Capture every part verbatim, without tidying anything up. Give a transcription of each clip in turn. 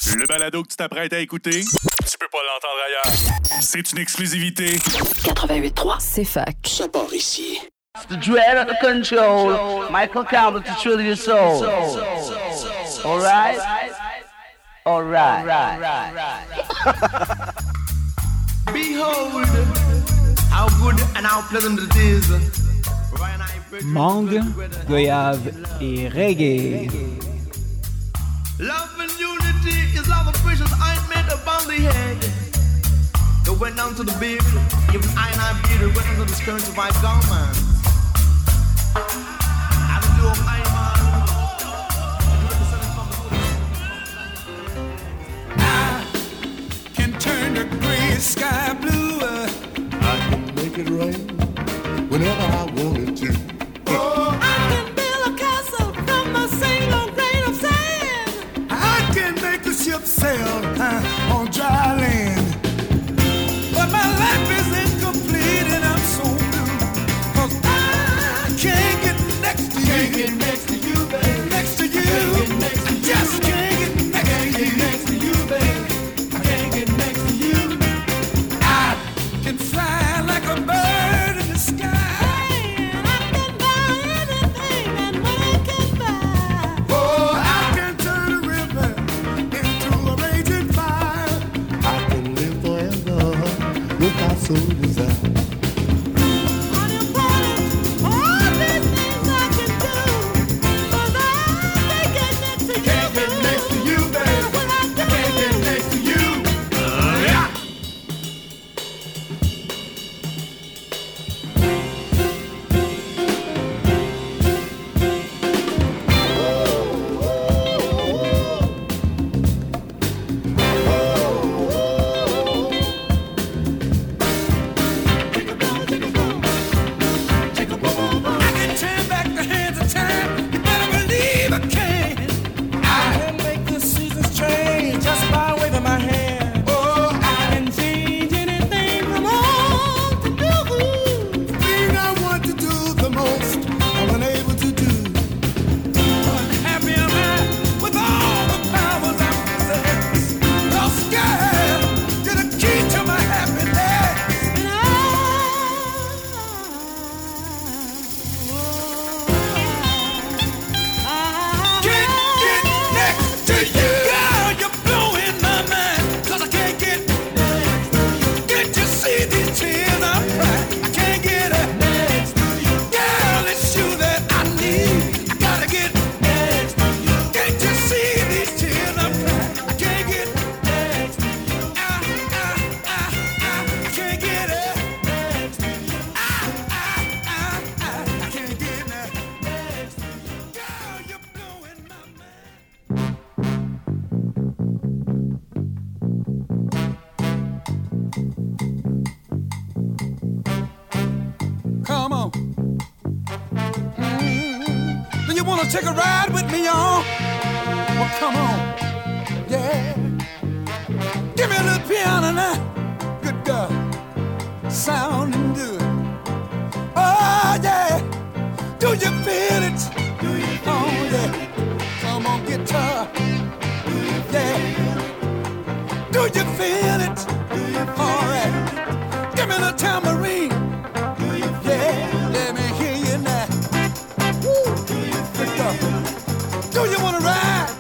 Le balado que tu t'apprêtes à écouter, tu peux pas l'entendre ailleurs. C'est une exclusivité. quatre-vingt-huit trois, c'est fac. Ça part ici. The dread of the control, Michael Campbell to thrill your soul. All right? All right. Behold, how good and how pleasant it is. Mangue, goyave et reggae. Love and unity is love of precious ointment upon the head. It went down to the beard, even I and I beard, it went into the skirts of my garments. I do of I I can turn the gray sky blue. I can make it rain whenever I wanted to. Oh, I can build a castle from a single grain of sand. I can make a ship sail uh, on dry land. But my life is incomplete and I'm so blue. Cause I can't get next to you. Can't get next to you, baby. Next to you. I just can't get next to you. Next to you, baby. I can't get next to you. I can fly like a bird in the sky. So desire. Take a ride with me, y'all. Well, come on. Yeah. Give me a little piano now. Good God. Sounding good. Oh, yeah. Do you feel it? Do you feel oh, it? Yeah. Come on, guitar. Do you feel yeah. it? Do you feel it? Do you feel All right. It? Give me the tambourine. Do you feel yeah. it? Let me hear you now. Do you wanna ride?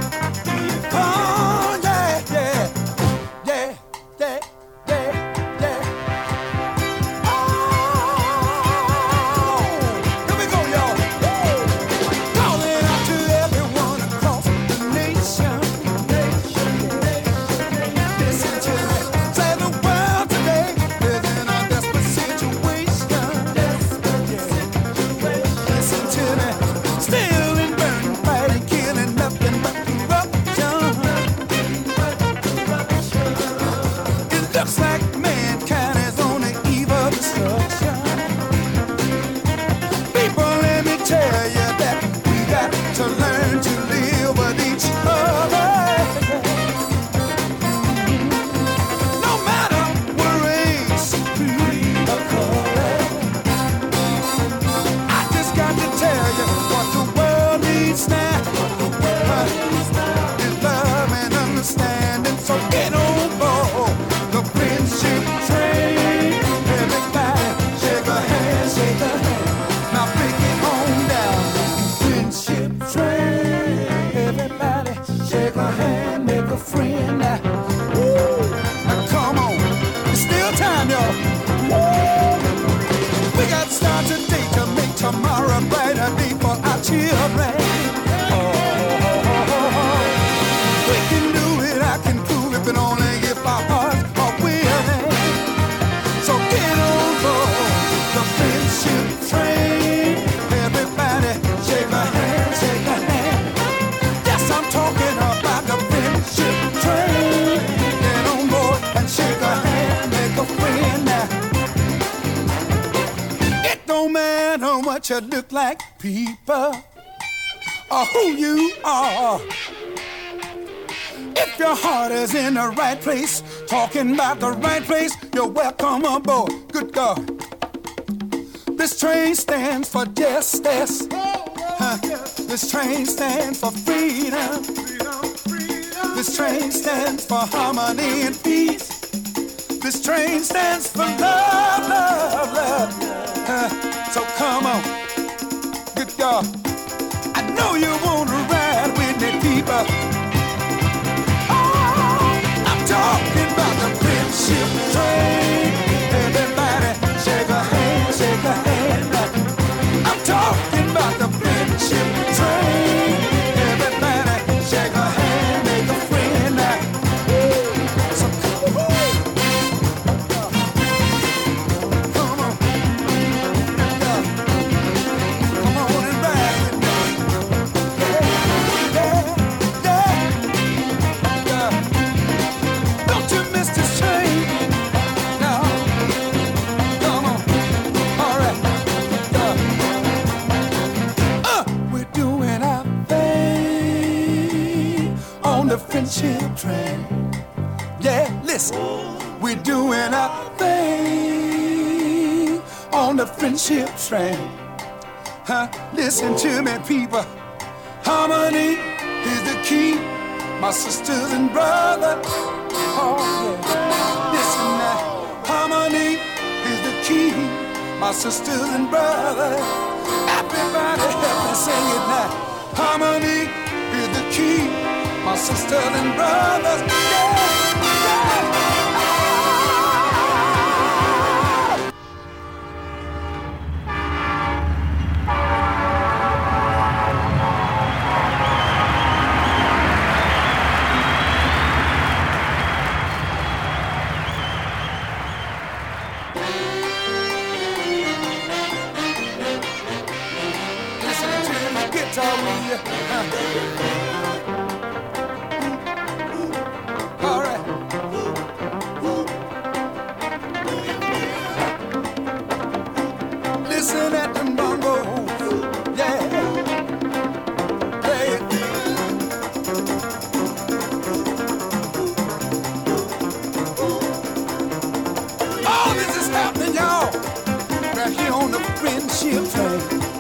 Oh yeah, yeah, yeah, yeah, yeah, yeah. Oh, here we go, y'all. Calling out to everyone across the nation. Listen to me. Say the world today is in a desperate a friend. Woo! Now come on, it's still time, y'all. Woo! We got to start today to make tomorrow a brighter day for our children. Oh, oh, oh, oh. We can do it, I can prove it, but only if our hearts are willing. So get on board the friendship train. Everybody shake a hand, shake a hand. Yes, I'm talking about the friendship train. Get on board and shake a hand, make a friend now. It don't matter what you look like, people, or who you are. If your heart is in the right place, talking about the right place, you're welcome aboard. Good God. This train stands for justice. Huh. This train stands for freedom. This train stands for harmony and peace. This train stands for love, love, love. Huh. So come on. Good God. I know you want to ride with me, people. Talking about the friendship train. Everybody shake a hand, shake a hand. I'm talking about the friendship train. Everybody shake a hand, make a friend. So come on, come on, come on and ride with me. Yeah, yeah, yeah, yeah. Don't you miss this train? No. Come on. All right. Uh. Uh, we're doing our thing on the friendship train. Yeah, listen. We're doing our thing on the friendship train. Huh? Listen to me, people. Harmony is the key, my sisters and brothers. Oh, yeah. Listen now, harmony is the key, my sisters and brothers. Everybody help me sing it now. Harmony is the key, my sisters and brothers. Yeah, yeah. All right. Listen at the bongos, yeah. Play it. All this is happening, y'all, right here on the friendship train.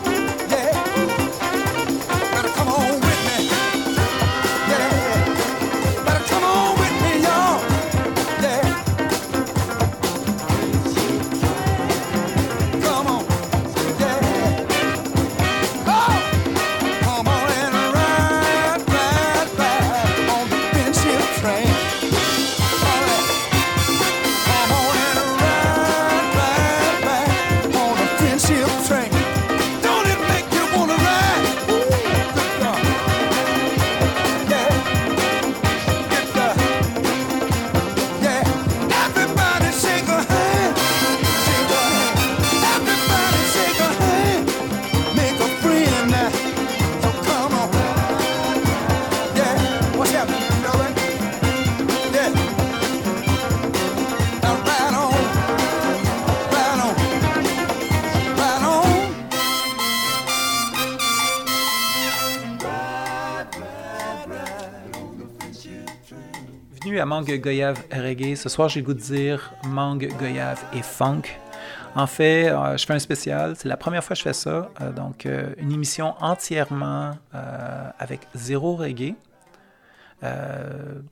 Bienvenue à Mangue Goyave Reggae. Ce soir, j'ai le goût de dire Mangue Goyave et Funk. En fait, euh, je fais un spécial. C'est la première fois que je fais ça. Euh, donc, euh, une émission entièrement euh, avec zéro reggae. Euh,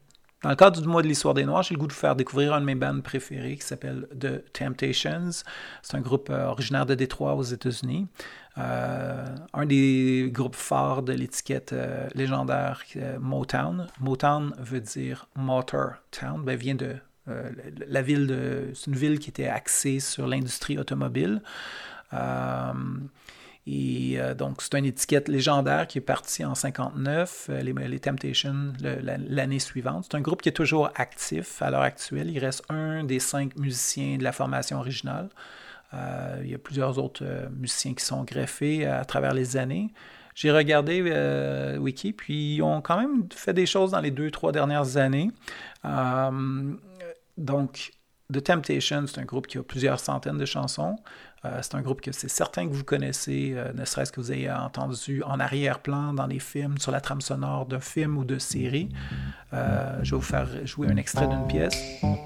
Dans le cadre du mois de l'histoire des Noirs, j'ai le goût de vous faire découvrir un de mes bands préférés qui s'appelle The Temptations. C'est un groupe euh, originaire de Détroit aux États-Unis. Euh, un des groupes phares de l'étiquette euh, légendaire euh, Motown. Motown veut dire Motor Town, ben, vient de euh, la ville de... C'est une ville qui était axée sur l'industrie automobile. Euh, Et euh, donc, c'est une étiquette légendaire qui est partie en cinquante-neuf, euh, les, les Temptations, le, la, l'année suivante. C'est un groupe qui est toujours actif à l'heure actuelle. Il reste un des cinq musiciens de la formation originale. Euh, il y a plusieurs autres euh, musiciens qui sont greffés à, à travers les années. J'ai regardé euh, Wiki, puis ils ont quand même fait des choses dans les deux, trois dernières années. Euh, donc, The Temptations, c'est un groupe qui a plusieurs centaines de chansons. Euh, c'est un groupe que c'est certain que vous connaissez, euh, ne serait-ce que vous ayez entendu en arrière-plan dans les films, sur la trame sonore d'un film ou de série. Euh, je vais vous faire jouer un extrait d'une pièce.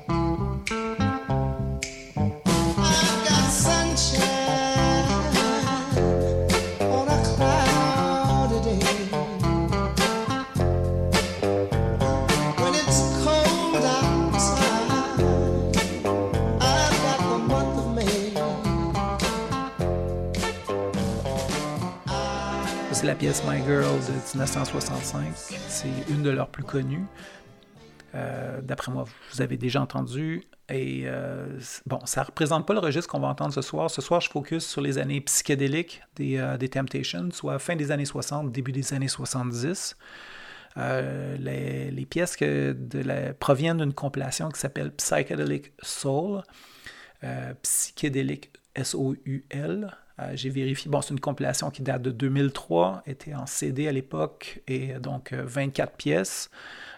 C'est la pièce My Girl de dix-neuf cent soixante-cinq. C'est une de leurs plus connues. Euh, d'après moi, vous avez déjà entendu. Et euh, bon, ça ne représente pas le registre qu'on va entendre ce soir. Ce soir, je focus sur les années psychédéliques des, euh, des Temptations, soit fin des années soixante, début des années soixante-dix. Euh, les, les pièces que de la, proviennent d'une compilation qui s'appelle Psychedelic Soul. Euh, Psychédélique S O U L. Euh, j'ai vérifié. Bon, c'est une compilation qui date de deux mille trois, était en C D à l'époque, et donc euh, vingt-quatre pièces.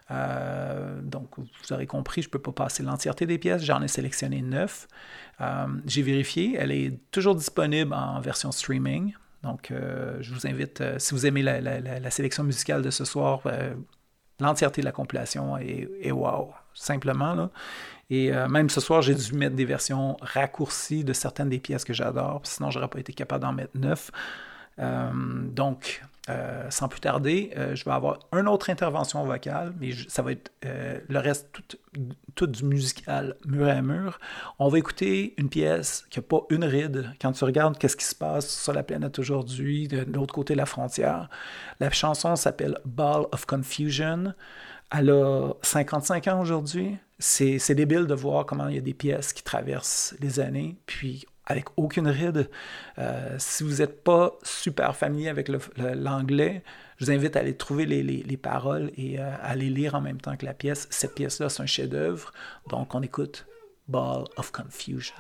Euh, donc, vous aurez compris, je ne peux pas passer l'entièreté des pièces. J'en ai sélectionné neuf. Euh, j'ai vérifié. Elle est toujours disponible en version streaming. Donc, euh, je vous invite, euh, si vous aimez la, la, la, la sélection musicale de ce soir, euh, l'entièreté de la compilation est, est wow, simplement, là. Et euh, même ce soir, j'ai dû mettre des versions raccourcies de certaines des pièces que j'adore, sinon je n'aurais pas été capable d'en mettre neuf. Euh, donc, euh, sans plus tarder, euh, je vais avoir une autre intervention vocale, mais je, ça va être euh, le reste tout, tout du musical mur à mur. On va écouter une pièce qui n'a pas une ride. Quand tu regardes qu'est-ce qui se passe sur la planète aujourd'hui, de l'autre côté de la frontière, la chanson s'appelle Ball of Confusion. Elle a cinquante-cinq ans aujourd'hui. C'est, c'est débile de voir comment il y a des pièces qui traversent les années, puis avec aucune ride. Euh, si vous n'êtes pas super familier avec le, le, l'anglais, je vous invite à aller trouver les, les, les paroles et euh, à les lire en même temps que la pièce. Cette pièce-là, c'est un chef-d'œuvre. Donc, on écoute Ball of Confusion.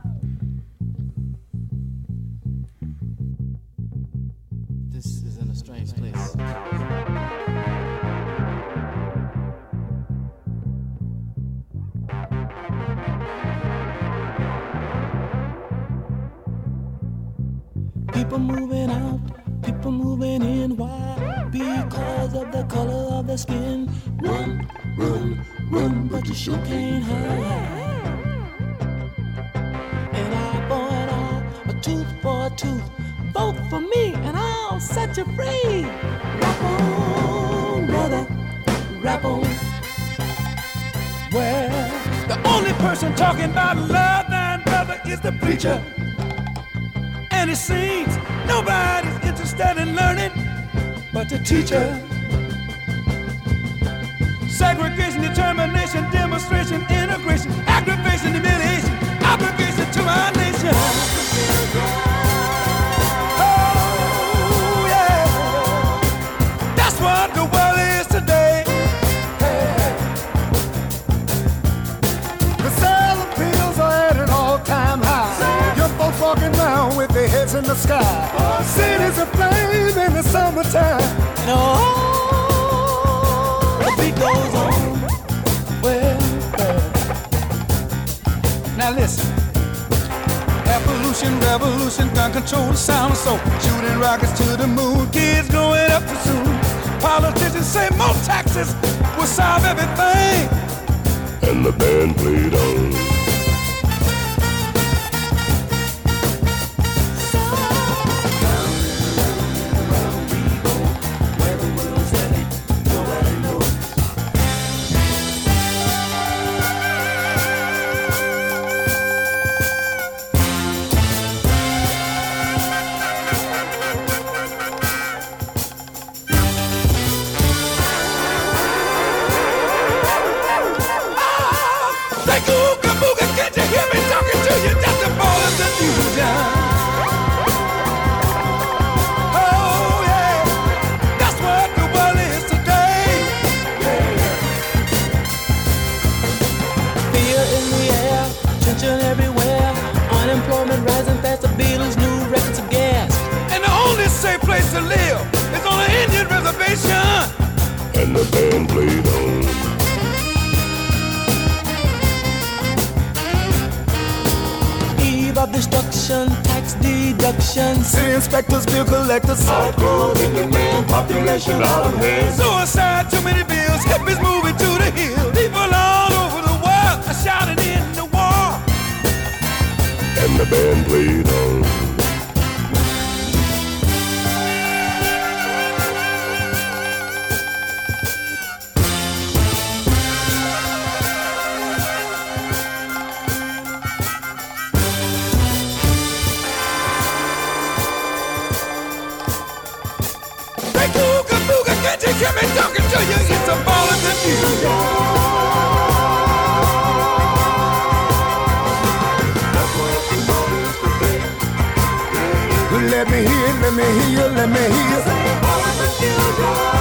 This is in a strange place. People moving out, people moving in. Why? Because of the color of their skin. Run, run, run, but you sure can't hide. An eye for an eye, a tooth for a tooth. Vote for me and I'll set you free. Rap on, brother, rap on. Well, the only person talking about love, then, brother, is the preacher. And it seems nobody's interested in learning but the teacher. Segregation, determination, demonstration, integration, aggravation, humiliation, obligation to our nation. Oh, yeah. That's what the world is today. Hey. The sale of pills are at an all-time high. Young folks walking around with their heads in the sky. Oh, cities aflame in the summertime. And oh, the beat goes on. Well, well. Now listen. Evolution, revolution, gun control, the sound of soul. Shooting rockets to the moon, kids growing up too soon. Politicians say more taxes will solve everything. And the band played on. place to live is on an Indian reservation. And the band played on. Eve of destruction, tax deduction. City inspectors, bill collectors. Hardcore Indian man population out of hand. Suicide, too many bills. Hippies moving to the hill. People all over the world are shouting in the war. And the band played on. Can't you hear me talking to you? It's a ball of confusion. Let me hear, let me hear, let me hear. Ball of confusion.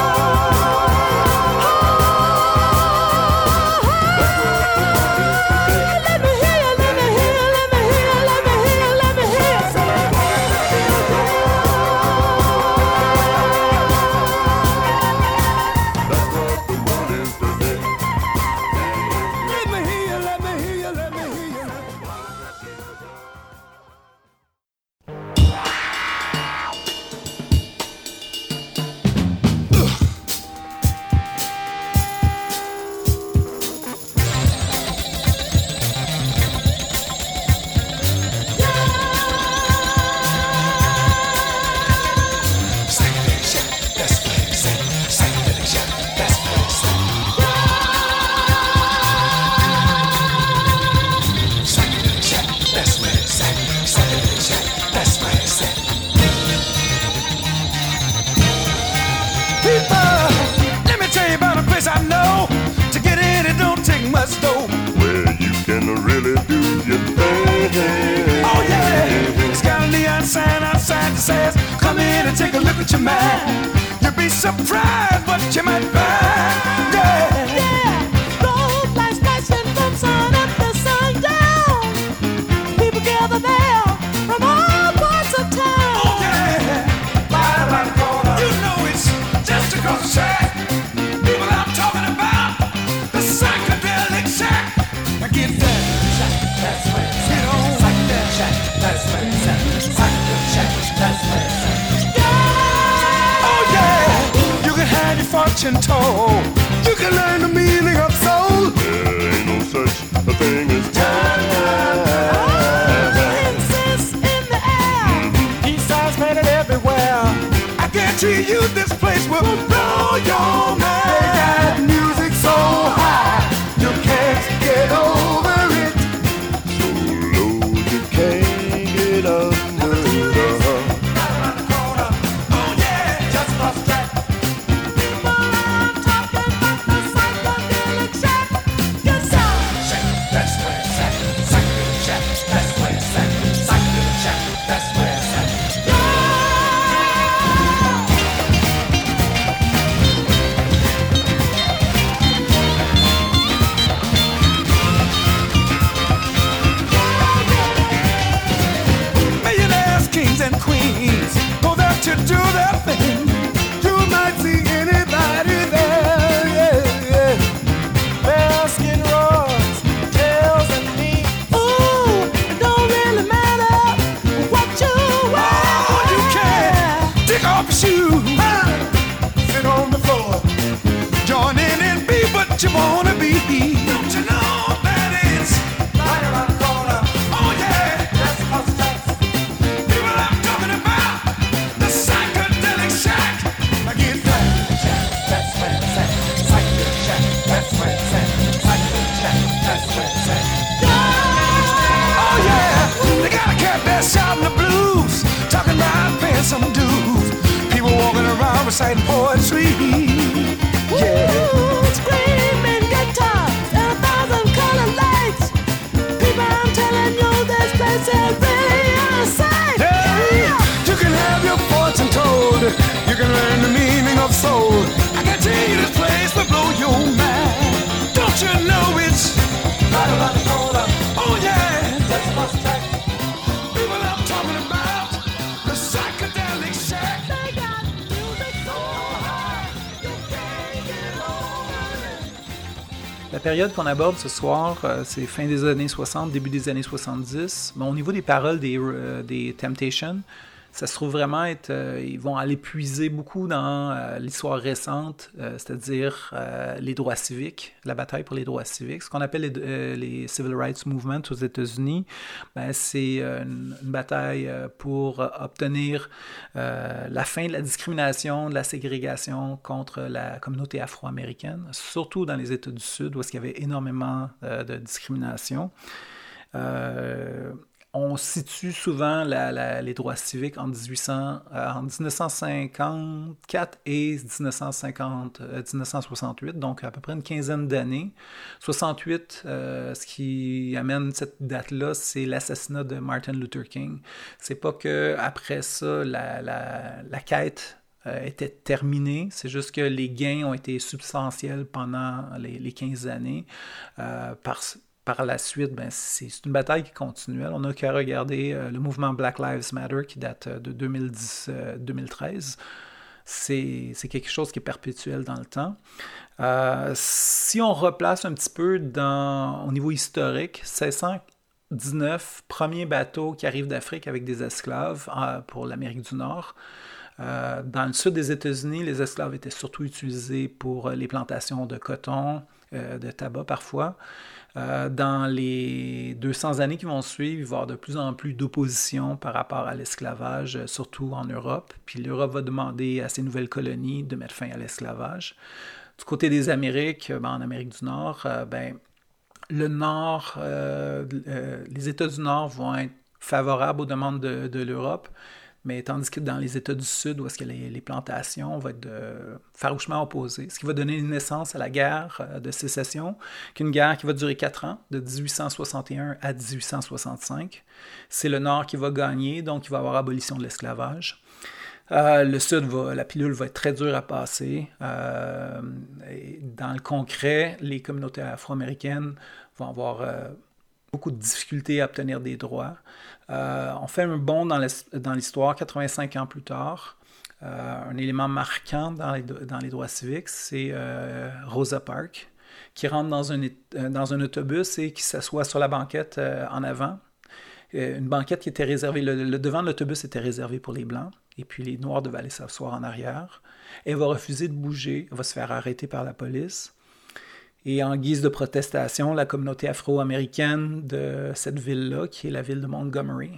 Surprise what you might find, yeah, yeah. Road lights flashing from sun up to sundown. People gather there from all parts of town. Oh yeah, right around the corner. You know it's just across the track. People I'm talking about, the psychedelic shack. Now get that shack, that's where it's at. Get on, psychedelic shack, that's where it's at. Psychedelic shack, that's where it's at. Have your fortune told. You can learn the meaning of soul. There ain't no such a thing as time. Oh, incense in the air. Mm-hmm. East side's painted everywhere. I guarantee you this place will blow your mind. They got music so high, you can't get over it. So low you can't get under. Do that thing. You might see anybody there, yeah, yeah. Baskin rods, tails and meat. Ooh, it don't really matter what you wear. Oh, you can take off your shoes, sit on the floor, join in and be what you wanna be. Don't you know that it's right around the corner? Oh yeah, that's close to us. People I'm talking about. Psychedelic shack. I get that. That's where it's at. Psychedelic shack. That's where it's at. Psychedelic shack. That's where it's at. Oh yeah, they got a cat there shouting the blues, talking about paying some dues. People walking around reciting poetry. Yeah. Ooh, screaming guitars and a thousand colored lights. People, I'm telling you, this place is really out of sight. Hey, you can have your fortune told. You can learn the meaning of soul. I can tell you this place will blow your mind. Don't you know it's right around the corner? Oh yeah, that's my track. People I'm talking about, the psychedelic shack. La période qu'on aborde ce soir, euh, c'est fin des années soixante, début des années soixante-dix. Bon, au niveau des paroles des, euh, des Temptations, ça se trouve vraiment être... Euh, ils vont aller puiser beaucoup dans euh, l'histoire récente, euh, c'est-à-dire euh, les droits civiques, la bataille pour les droits civiques. Ce qu'on appelle les, euh, les Civil Rights Movement aux États-Unis, ben, c'est euh, une, une bataille euh, pour euh, obtenir euh, la fin de la discrimination, de la ségrégation contre la communauté afro-américaine, surtout dans les États du Sud, où il y avait énormément euh, de discrimination. Euh, On situe souvent la, la, les droits civiques en, dix-huit cents, euh, en dix-neuf cent cinquante-quatre et dix-neuf cent cinquante, euh, dix-neuf cent soixante-huit, donc à peu près une quinzaine d'années. soixante-huit, euh, ce qui amène cette date-là, c'est l'assassinat de Martin Luther King. C'est pas qu'après ça, la, la, la quête euh, était terminée, c'est juste que les gains ont été substantiels pendant les, les quinze années euh, parce Par la suite, ben, c'est, c'est une bataille qui est continuelle. On n'a qu'à regarder euh, le mouvement Black Lives Matter qui date de deux mille dix, euh, deux mille treize. C'est, c'est quelque chose qui est perpétuel dans le temps. Euh, si on replace un petit peu dans, au niveau historique, seize cent dix-neuf, premier bateau qui arrive d'Afrique avec des esclaves euh, pour l'Amérique du Nord. Euh, dans le sud des États-Unis, les esclaves étaient surtout utilisés pour les plantations de coton, euh, de tabac parfois. Euh, dans les deux cents années qui vont suivre, il va y avoir de plus en plus d'opposition par rapport à l'esclavage, surtout en Europe. Puis l'Europe va demander à ses nouvelles colonies de mettre fin à l'esclavage. Du côté des Amériques, ben, en Amérique du Nord, euh, ben, le Nord, euh, euh, les États du Nord vont être favorables aux demandes de, de l'Europe, mais tandis que dans les États du Sud, où est-ce que les, les plantations vont être de, farouchement opposées, ce qui va donner naissance à la guerre de sécession, qui est une guerre qui va durer quatre ans, de dix-huit cent soixante et un à dix-huit cent soixante-cinq. C'est le Nord qui va gagner, donc il va y avoir abolition de l'esclavage. Euh, le Sud, va, la pilule va être très dure à passer. Euh, et dans le concret, les communautés afro-américaines vont avoir euh, beaucoup de difficultés à obtenir des droits. Euh, on fait un bond dans, dans l'histoire, quatre-vingt-cinq ans plus tard. Euh, un élément marquant dans les, dans les droits civiques, c'est euh, Rosa Parks, qui rentre dans un, dans un autobus et qui s'assoit sur la banquette euh, en avant. Euh, une banquette qui était réservée, le, le devant de l'autobus était réservé pour les Blancs, et puis les Noirs devaient aller s'asseoir en arrière. Elle va refuser de bouger, elle va se faire arrêter par la police. Et en guise de protestation, la communauté afro-américaine de cette ville-là, qui est la ville de Montgomery,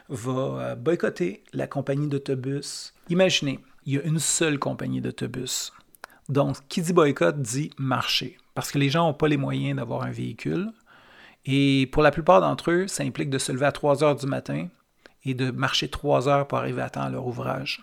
va boycotter la compagnie d'autobus. Imaginez, il y a une seule compagnie d'autobus. Donc, qui dit boycott dit marché, parce que les gens n'ont pas les moyens d'avoir un véhicule. Et pour la plupart d'entre eux, ça implique de se lever à trois heures du matin et de marcher trois heures pour arriver à temps à leur ouvrage.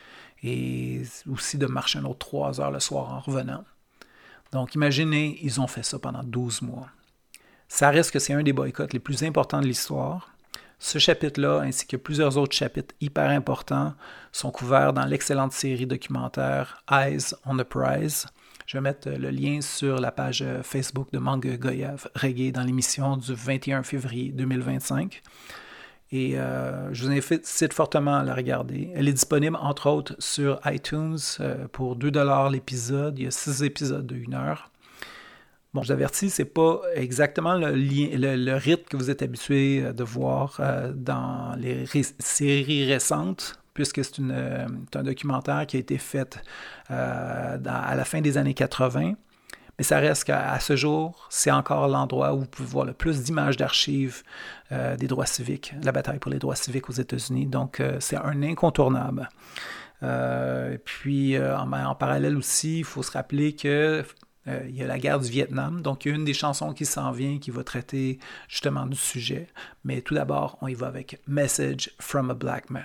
Et aussi de marcher un autre trois heures le soir en revenant. Donc, imaginez, ils ont fait ça pendant douze mois. Ça reste que c'est un des boycotts les plus importants de l'histoire. Ce chapitre-là, ainsi que plusieurs autres chapitres hyper importants, sont couverts dans l'excellente série documentaire Eyes on the Prize. Je vais mettre le lien sur la page Facebook de Mange Goyave Reggae dans l'émission du vingt et un février deux mille vingt-cinq. Et euh, je vous incite fortement à la regarder. Elle est disponible, entre autres, sur iTunes euh, pour deux dollars l'épisode. Il y a six épisodes de une heure. Bon, je vous avertis, ce n'est pas exactement le, lien, le, le rythme que vous êtes habitué de voir euh, dans les ré- séries récentes, puisque c'est, une, euh, c'est un documentaire qui a été fait euh, dans, à la fin des années quatre-vingts. Mais ça reste qu'à ce jour, c'est encore l'endroit où vous pouvez voir le plus d'images d'archives euh, des droits civiques, la bataille pour les droits civiques aux États-Unis. Donc, euh, c'est un incontournable. Euh, et puis, euh, en, en parallèle aussi, il faut se rappeler que euh, il y a la guerre du Vietnam. Donc, il y a une des chansons qui s'en vient qui va traiter justement du sujet. Mais tout d'abord, on y va avec « Message from a Black Man ».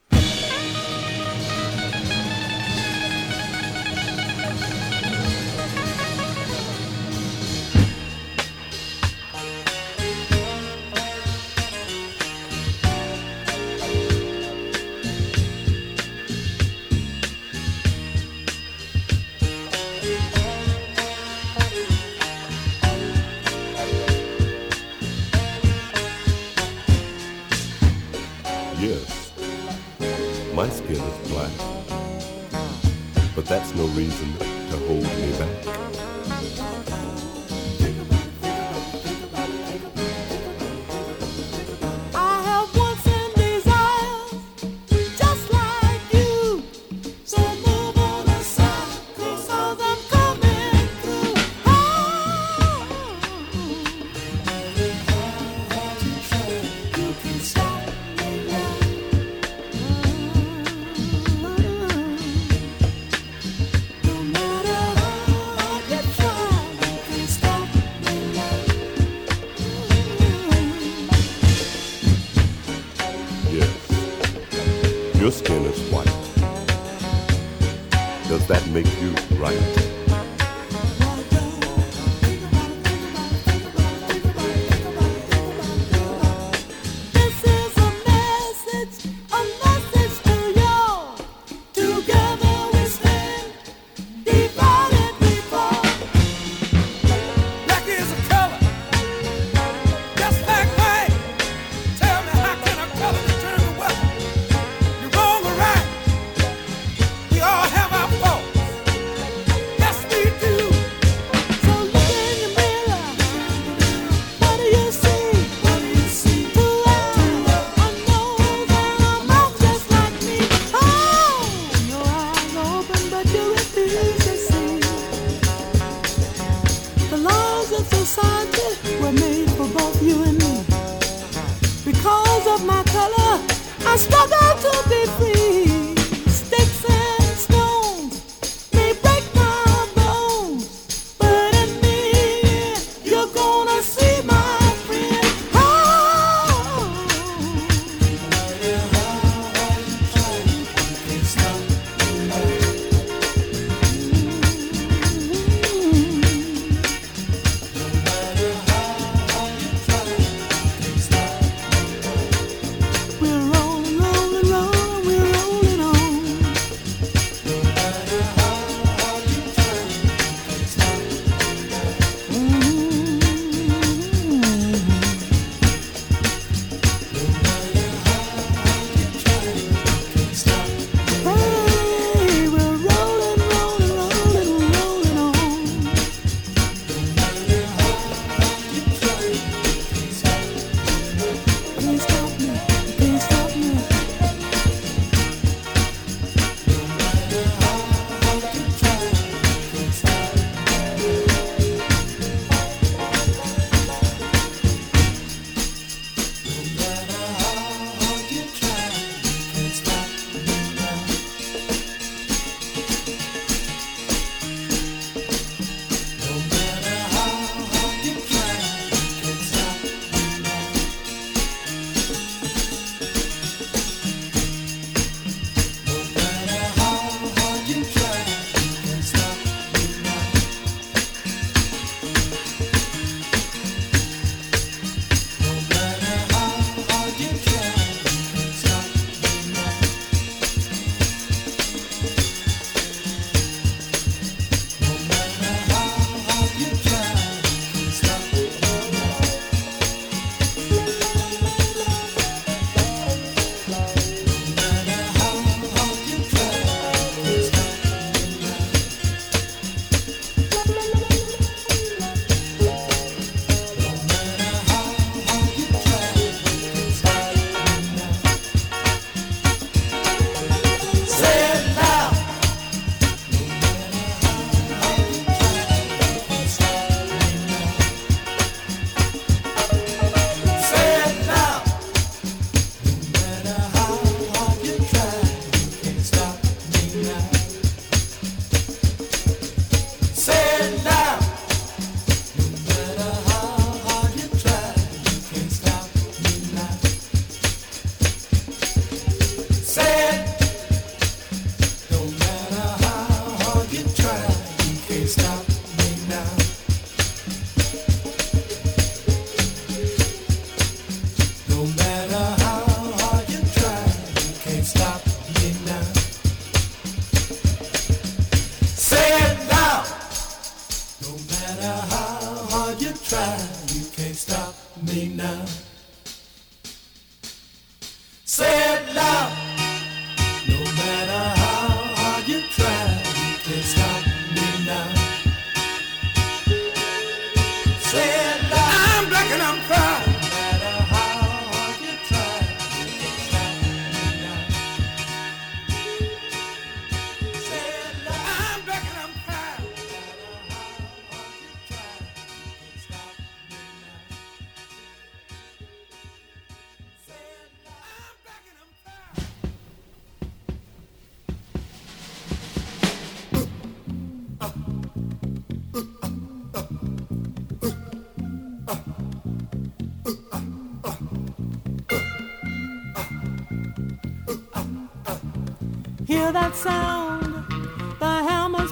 Yes, my skin is black, but that's no reason to hold me back. make you right. Hear that sound, the hammer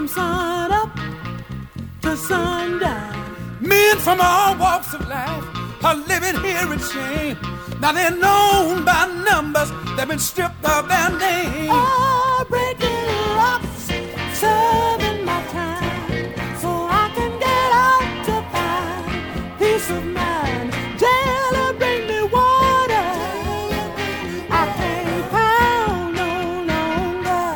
from sun up to sundown. Men from all walks of life are living here in shame. Now they're known by numbers, they've been stripped of their name. Oh, breaking rocks, serving my time, so I can get out to find peace of mind. Jailer, bring me water, I can't pound no longer.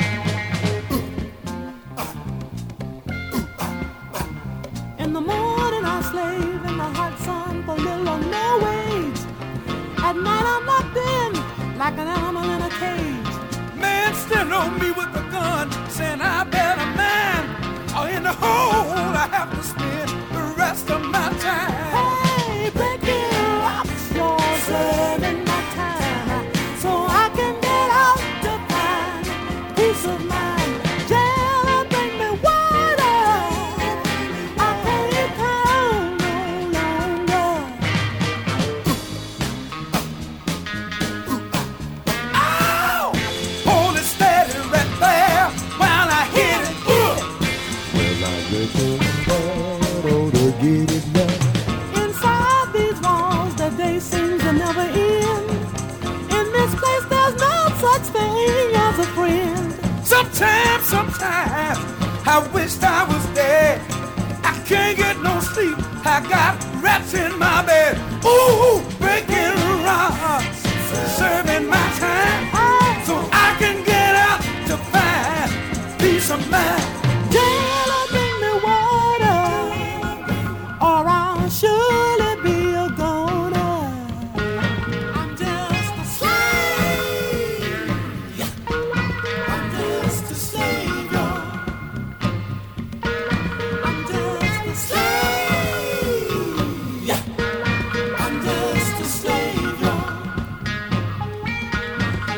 In the morning I slave in the hot sun for little or no wage. At night I'm locked in like an animal in a cage. Man still on me with a gun, saying I better man, or in the hole I have to spend the rest of my time. Hey, breaking rocks, you're serving my time, so I can get out to find peace of mind. Jailer, bring me water, I can't pound no longer. Ow! Hold it steady right there while I hit it. Ooh. Well, I reckon God ought to get it done. Inside these walls, the day seems to never end. In this place, there's no such thing as a friend. Sometimes, sometimes, I wished I was dead. I can't get no sleep, I got rats in my bed. Ooh, breaking rocks, serving my time, so I can get out to find peace of mind. Jailer, bring me water, or I'll surely be a goner. I'm just a slave. I'm just a slave, y'all. I'm just a slave. I'm just a slave, y'all.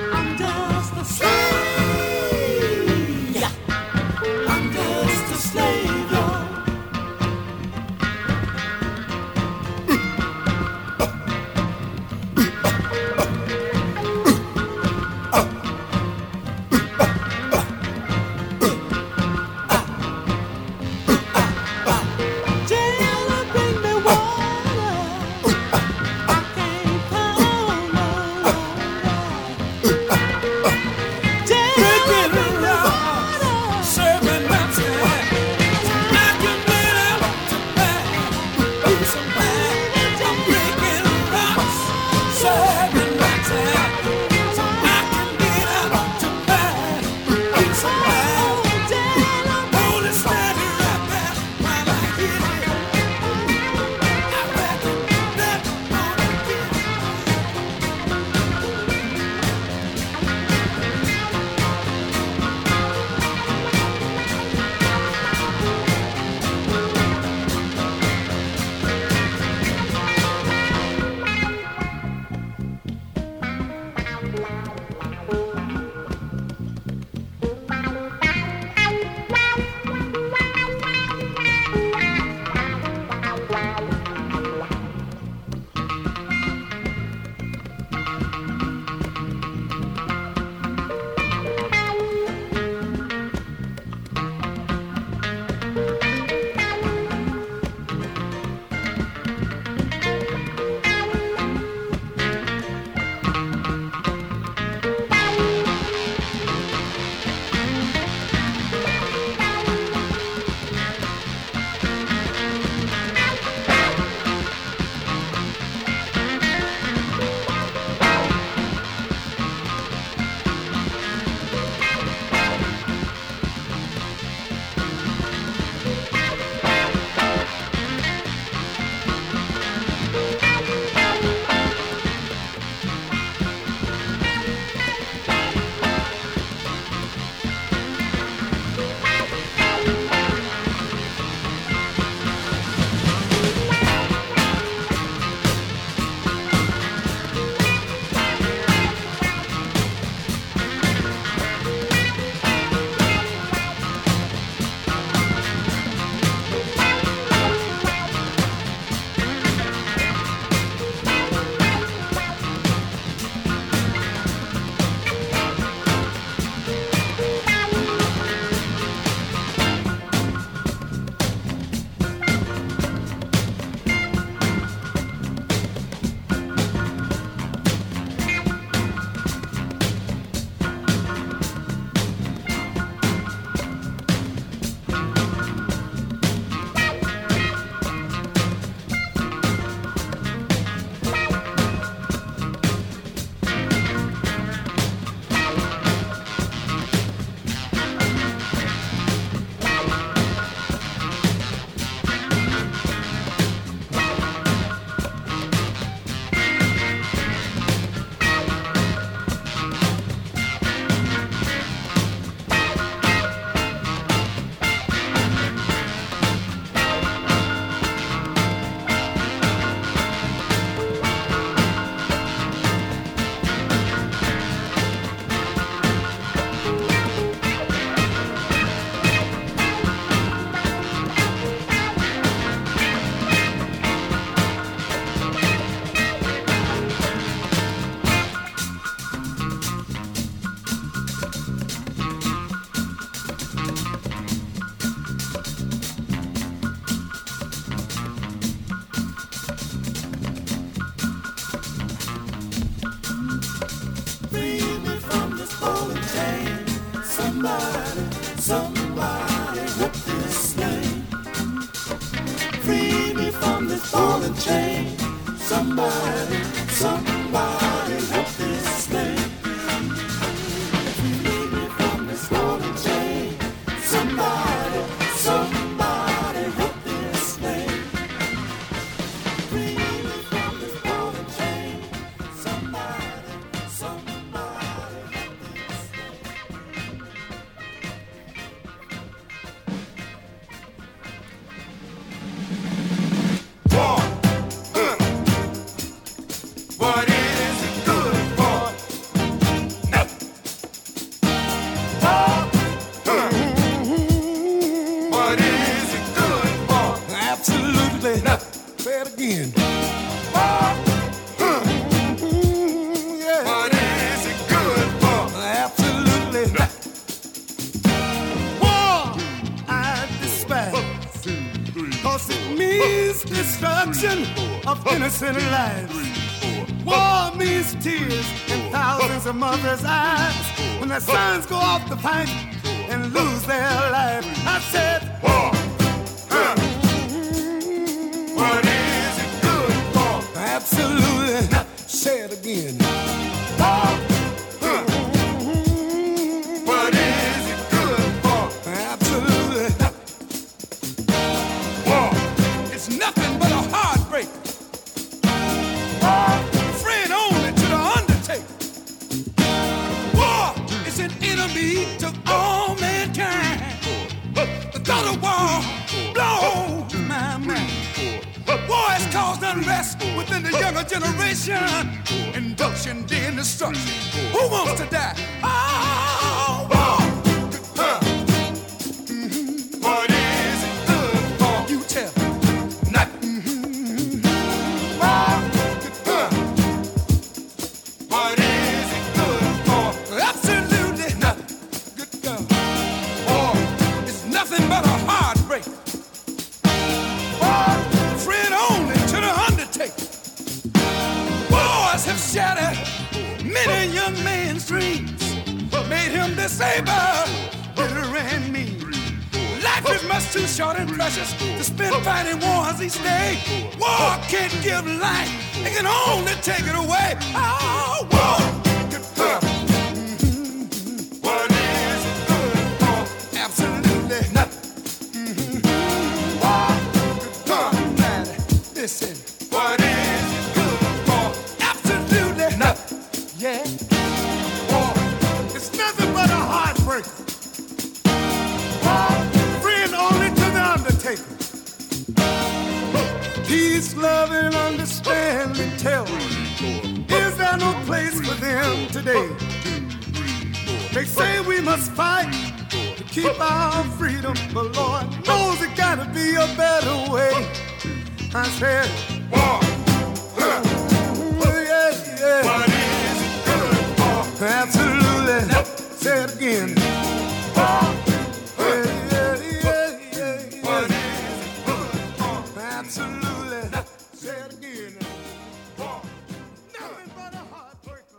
chain. Somebody, somebody help this man. Free me from this ball and chain. Somebody, somebody help this man. Free me from this ball and chain. Somebody, somebody help this man. War. Uh. What is it good for? Nothing. War. Uh. What is it good for? Absolutely Nothing. Say it again. War. Uh. Yeah. What is it good for? Absolutely War I despise, cause it means destruction of innocent lives. War means tears in thousands of mothers' eyes when their sons go off to fight and lose their life. I said, War. Uh. What is it good for? absolutely. Say it again. War. Uh. What is it good for? Absolutely. War. It's nothing but a heartbreak. Friend only to the undertaker. War is an enemy to all mankind. The thought of war blows my mind. War has caused unrest within the younger generation. Induction, then destruction. Who wants to die? Oh, war. Uh. What is it good for? You tell me. Nothing. War. Uh. What is it good for? Absolutely nothing. Good God. War. It's nothing but a heartbreak. Friend only to the undertaker. Wars have shattered many young men's dreams, made him disabled, bitter and mean. Life is much too short and precious to spend fighting wars each day. War can't give life, it can only take it away. Oh, war. Uh. What is it good for? Absolutely nothing. Uh. Listen. What is it good for? Absolutely Nothing. yeah. War. It's nothing but a heartbreak. Friend only to the undertaker. Peace, love, and understanding tell me, is there no place for them today? They say we must fight to keep our freedom, but Lord knows it gotta be a better way. I said, War. Uh. oh yeah, yeah. What is it good for? Absolutely. Say it again. War. Yeah, yeah, yeah, yeah, What yeah. is it good for? Absolutely. Say it again. Nothing but a heartbreaker.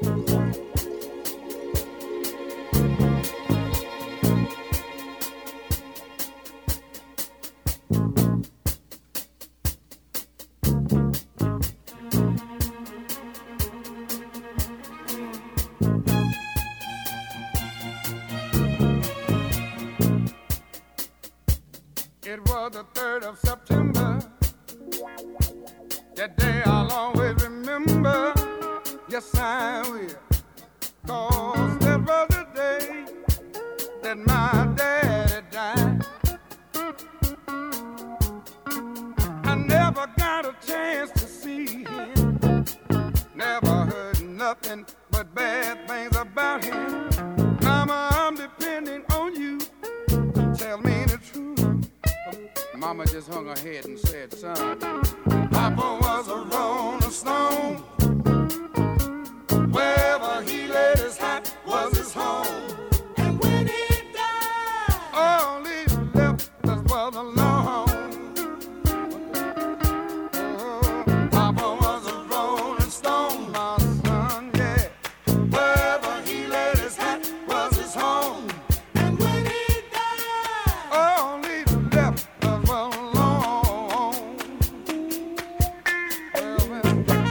It was the third of September. That day I'll always remember. Yes, I will. 'Cause that was the day that my daddy died. I never got a chance to see him. Never heard nothing but bad things about him. Mama, I'm depending on you. Tell me the truth. Mama just hung her head and said, son, Papa was a rolling stone. Wherever he laid his hat was his home. And when he died, all he left us was alone. Oh, Papa was a rolling stone, my son, yeah. Wherever he laid his hat was his home. And when he died, all he left us was alone. Well, well.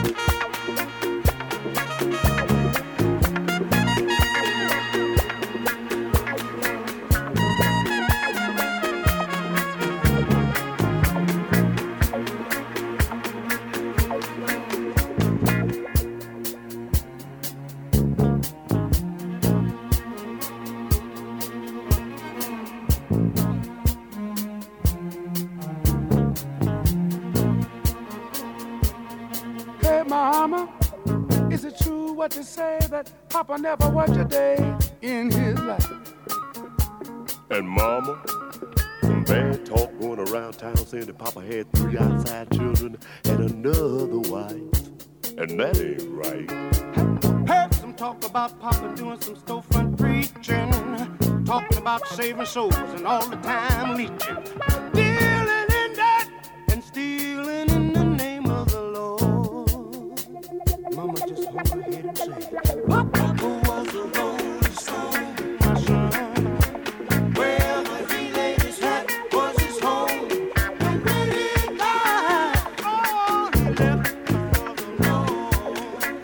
Hey, Mama, is it true what you say that Papa never worked a day in his life? And Mama, some bad talk going around town saying that Papa had three outside children and another wife. And that ain't right. Heard some talk about Papa doing some storefront preaching, talking about saving souls and all the time leeching, dealing in that and stealing in the name of the Lord. Mama just hung her head and said, Papa was a rolling stone, my son. Wherever he laid his hat was his home. And when he died, all he left was alone.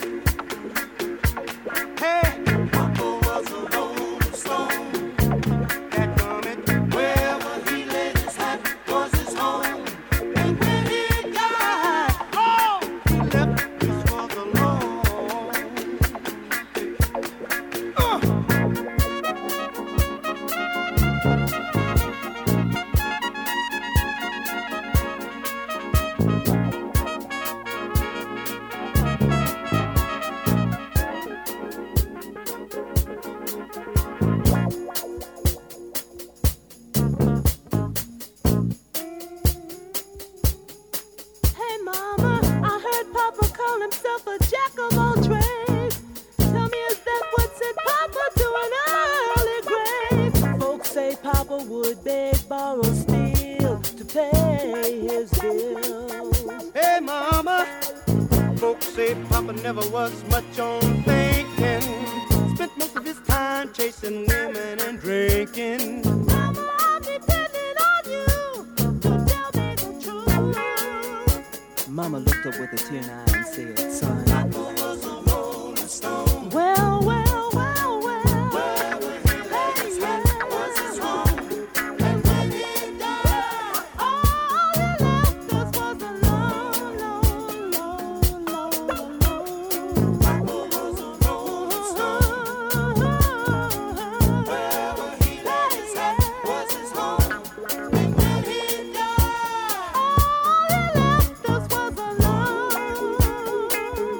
Hey, Papa was a rolling stone. That comment, wherever he laid his hat was his home. And when he died, all he left us was alone. Uh. Hey, Mama, I heard Papa call himself a jack of all trades. Tell me, is that what sent Papa to an early grave? Folks say Papa would beg, borrow, steal to pay his bills. Hey, Mama, folks say Papa never was much on thinking. Spent most of his time chasing women and drinking. Mama, I'm depending on you to tell me the truth. Mama looked up with a tear in her eye and said, son, Papa was a rolling stone. Well, well, well, well. Wherever he laid his hat was his home. And when he died, All he left us was alone, alone, alone, alone. Papa was a rolling stone. Wherever he laid his hat was his home. And when he died, All he left us was alone.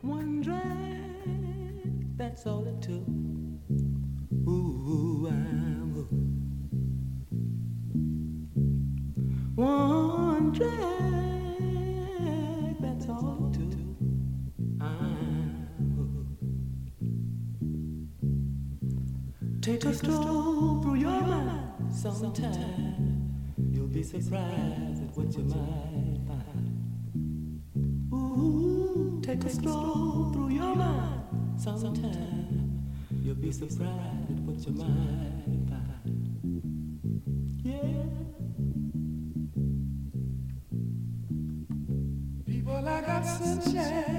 One drag, that's all it took. Ooh, I'm hooked. One drag, that's all it took. I'm hooked. Take a stroll through your mind sometime. You'll be surprised at what you might find. Ooh, take a stroll through your mind sometime. You'll be surprised at what you might find. Yeah. People, I got sunshine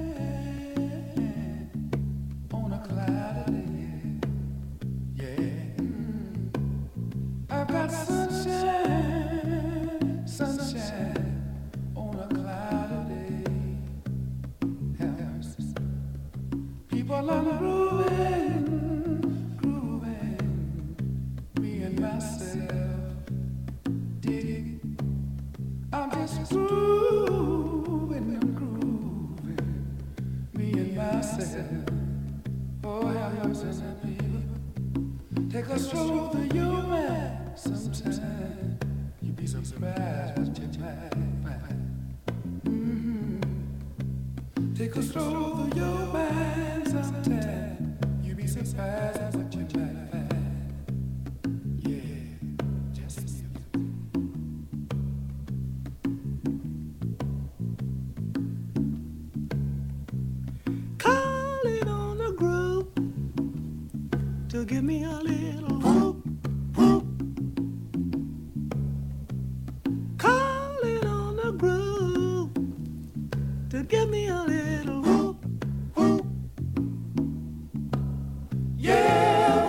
on a cloudy day. Yeah. I've got sunshine, sunshine on a cloudy day. People, I'm grooving, grooving, me and myself. Dig it. I'm just grooving and grooving, me and myself. Oh, have mercy on people. Take a stroll through your mind sometime. You'll be surprised what you might find. Mm-hmm. Take a stroll through your mind sometime. You'll be surprised at what you might find. Yeah, just music. Call it on the groove to give me a little whoop, whoop. Call it on the groove to give me a little whoop, whoop. Yeah,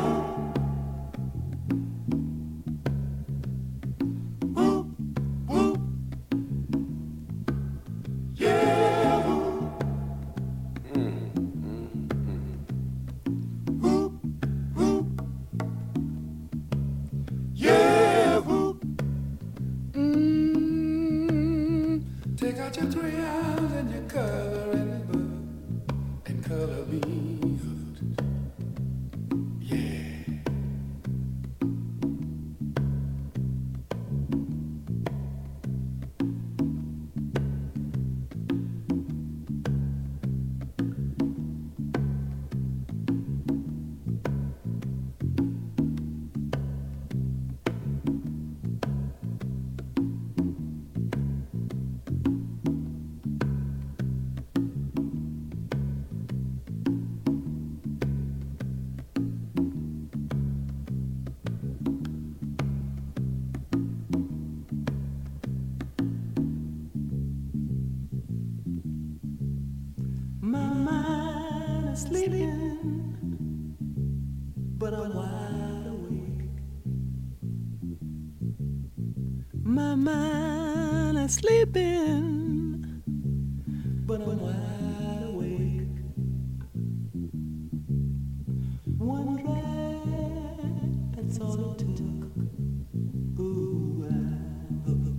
whoop, whoop. Yeah, whoop. Whoop, whoop. Yeah, whoop. Mm. Take out your crayons and your coloring book and color me hooked. Yeah. My mind is sleeping, but I'm wide awake. My mind is sleeping, but I'm wide awake. One drag, that's all it took. Ooh, I'm hooked.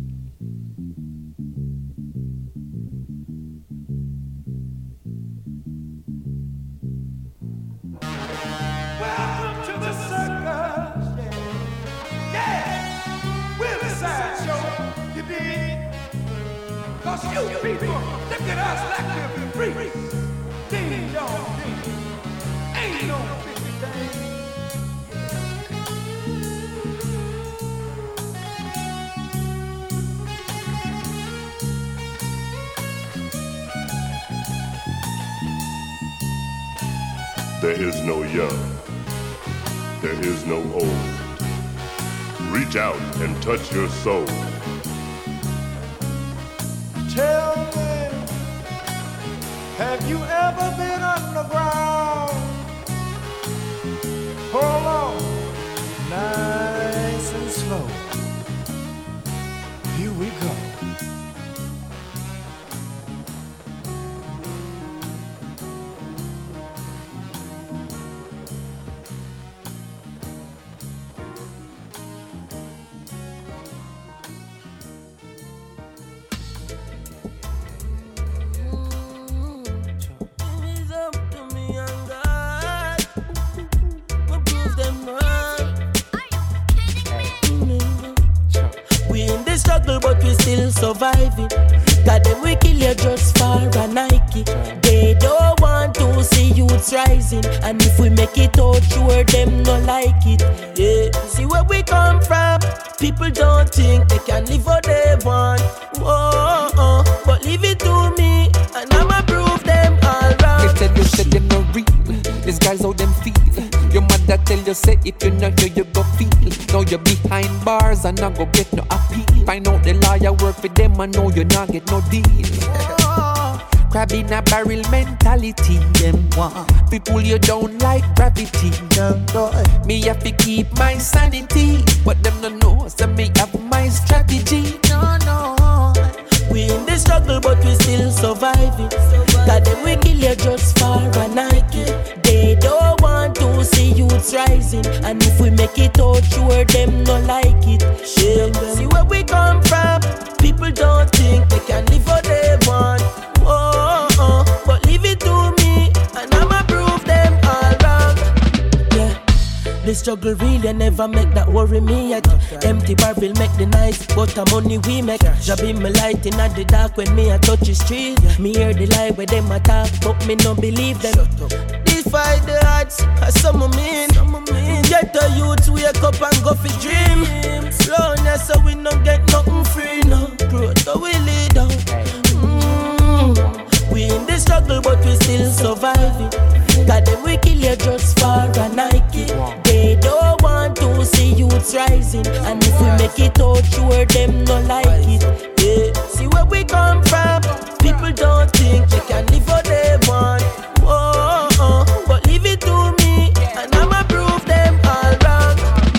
Welcome to the circus, yeah. Yeah, we're the sideshow, you dig? Cause you people look at us like we're free. Ding dong ding, ain't no fifty thing. There is no young, there is no old. Reach out and touch your soul. Tell me, have you ever been underground? Hold on, nice and slow. Here we go. struggle, but we still surviving. Got them we kill you just for a Nike. They don't want to see youths rising, and if we make it out, sure them no like it. Yeah, see where we come from. People don't think they can live what they want. Whoa, oh, but leave it to me, and I'ma prove them all wrong. They tell you say them no real. These guys how them feel. Your mother tell you say if you not here you go feel. Now you're behind bars and not go get no appeal. Find out the lawyer work for them and know you not get no deal. Crab in a barrel mentality. Them want people you down like gravity. Me have to keep my sanity, but them no know so me have my strategy. No, no. We in the struggle, but we still surviving. Got them we kill you just for a Nike. They don't want to see youths rising, and if we make it out, sure them no like it. Yeah. See where we come from. People don't think they can live what they want. Oh, oh, but leave it to me, and I'ma prove them all wrong. Yeah. The struggle really never make that worry me yet. Okay. Empty barrel make the nice, but the money we make. Job in my light in the dark when me a touch the street. Yeah. Me hear the lie where them attack, but me no believe them. Defy the odds, as some of me. Get the youths wake up and go for dream. Slowness so we no get nothing free no. Growth so we lead out. Mm. We in the struggle but we still surviving. Got them we kill you just for a Nike. They don't want to see youths rising, and if we make it out, sure them no like it. Yeah, see where we come from. People don't think they can live what they want. Oh, oh, but leave it to me, and I'ma prove them all wrong.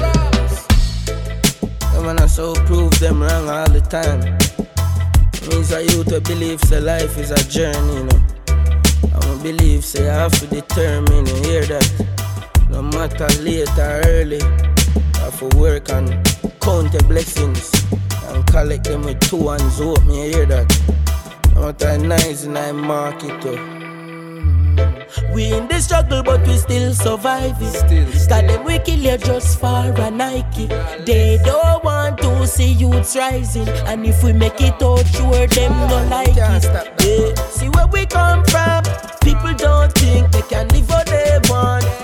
Yeah, man, I so prove them wrong all the time. It means a youth to believe that life is a journey, you know. I'ma believe, say I have to determine, you hear that? No matter late or early, I have to work and count the blessings and collect them with two hands open, you hear that? No matter nice in I market too. We in the struggle but we still surviving. Still, still. Got them we kill you just for a Nike. They don't want to see youths rising, and if we make it out, sure them no like it. Yeah. See where we come from. People don't think they can live what they want.